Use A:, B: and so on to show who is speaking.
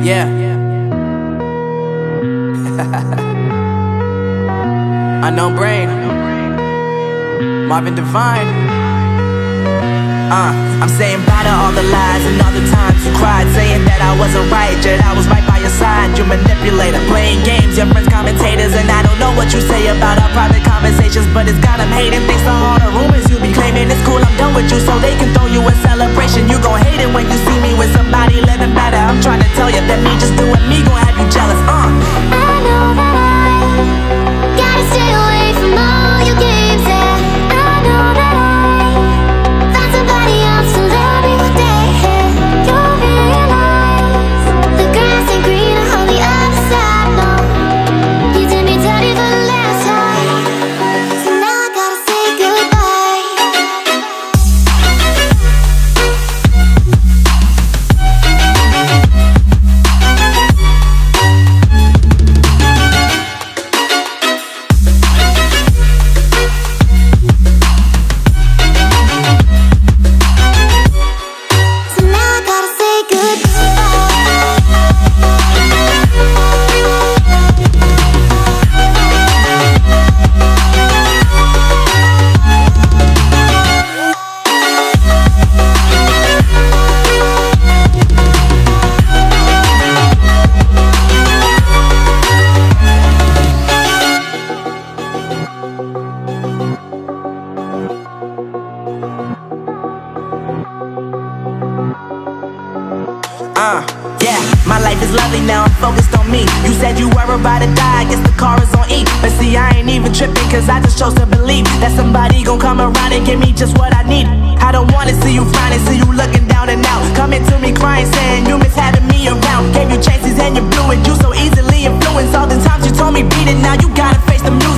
A: Yeah. Unknown Brain, Marvin Divine. I'm saying bye to all the lies and all the times you cried, saying that I wasn't right, yet I was right by your side. You manipulator, playing games, your friends commentators, and I don't know what you say about our private conversations, but it's got them hating. Thanks to all the rumors you be claiming. It's cool, I'm done with you, so they can throw you a celebration. You gon' hate it when you see me with somebody living better. I'm trying to tell you that me just doing me gon' have you jealous.
B: I know that I gotta stay away from all your games, yeah. I know that I found somebody else to love me one day. You'll realize the grass ain't greener on the other side, no. You did me dirty for the last time, so now I gotta say goodbye.
A: Yeah, my life is lovely now, I'm focused on me. You said you were about to die, I guess the car is on E. But see, I ain't even tripping, cause I just chose to believe that somebody gon' come around and give me just what I need. I don't wanna see you frowning, see you looking down and out, coming to me crying, saying you miss having me around. Gave you chances and you blew it, you so easily influenced. All the times you told me beat it, now you gotta face the music.